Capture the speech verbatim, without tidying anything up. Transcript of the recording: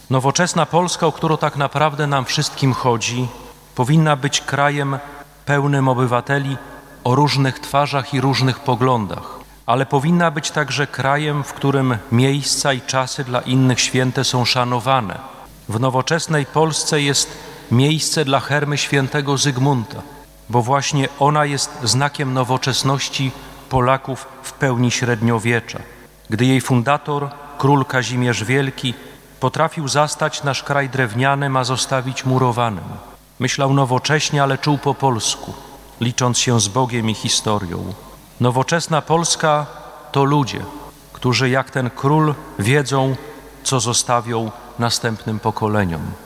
Nowoczesna Polska, o którą tak naprawdę nam wszystkim chodzi, powinna być krajem pełnym obywateli o różnych twarzach i różnych poglądach, ale powinna być także krajem, w którym miejsca i czasy dla innych święte są szanowane. W nowoczesnej Polsce jest miejsce dla Hermy świętego Zygmunta, bo właśnie ona jest znakiem nowoczesności Polaków w pełni średniowiecza, gdy jej fundator, król Kazimierz Wielki, potrafił zastać nasz kraj drewnianym, a zostawić murowanym. Myślał nowocześnie, ale czuł po polsku, licząc się z Bogiem i historią. Nowoczesna Polska to ludzie, którzy jak ten król wiedzą, co zostawią następnym pokoleniom.